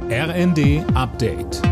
RND Update.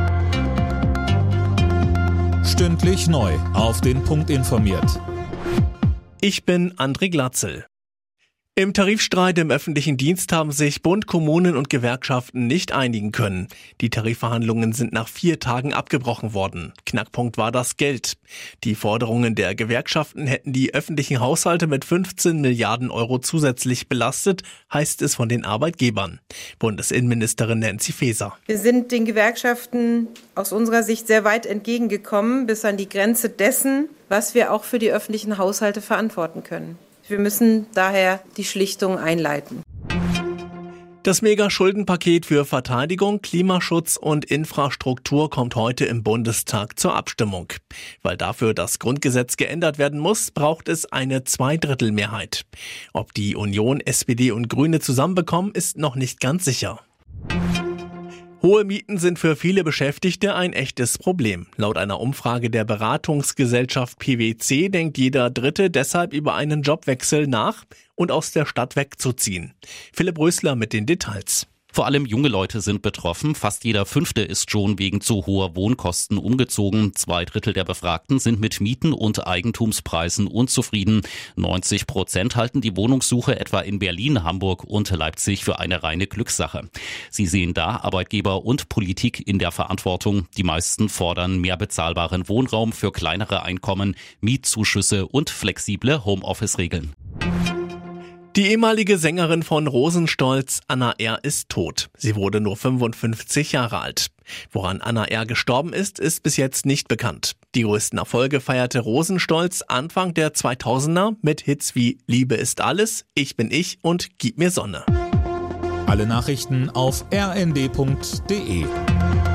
Stündlich neu auf den Punkt informiert. Ich bin André Glatzel. Im Tarifstreit im öffentlichen Dienst haben sich Bund, Kommunen und Gewerkschaften nicht einigen können. Die Tarifverhandlungen sind nach 4 Tagen abgebrochen worden. Knackpunkt war das Geld. Die Forderungen der Gewerkschaften hätten die öffentlichen Haushalte mit 15 Milliarden Euro zusätzlich belastet, heißt es von den Arbeitgebern. Bundesinnenministerin Nancy Faeser. Wir sind den Gewerkschaften aus unserer Sicht sehr weit entgegengekommen, bis an die Grenze dessen, was wir auch für die öffentlichen Haushalte verantworten können. Wir müssen daher die Schlichtung einleiten. Das Mega-Schuldenpaket für Verteidigung, Klimaschutz und Infrastruktur kommt heute im Bundestag zur Abstimmung. Weil dafür das Grundgesetz geändert werden muss, braucht es eine Zweidrittelmehrheit. Ob die Union, SPD und Grüne zusammenbekommen, ist noch nicht ganz sicher. Hohe Mieten sind für viele Beschäftigte ein echtes Problem. Laut einer Umfrage der Beratungsgesellschaft PwC denkt jeder Dritte deshalb über einen Jobwechsel nach und aus der Stadt wegzuziehen. Philipp Rösler mit den Details. Vor allem junge Leute sind betroffen. Fast jeder Fünfte ist schon wegen zu hoher Wohnkosten umgezogen. 2/3 der Befragten sind mit Mieten und Eigentumspreisen unzufrieden. 90% halten die Wohnungssuche etwa in Berlin, Hamburg und Leipzig für eine reine Glückssache. Sie sehen da Arbeitgeber und Politik in der Verantwortung. Die meisten fordern mehr bezahlbaren Wohnraum für kleinere Einkommen, Mietzuschüsse und flexible Homeoffice-Regeln. Die ehemalige Sängerin von Rosenstolz, Anna R., ist tot. Sie wurde nur 55 Jahre alt. Woran Anna R. gestorben ist, ist bis jetzt nicht bekannt. Die größten Erfolge feierte Rosenstolz Anfang der 2000er mit Hits wie Liebe ist alles, Ich bin ich und Gib mir Sonne. Alle Nachrichten auf rnd.de.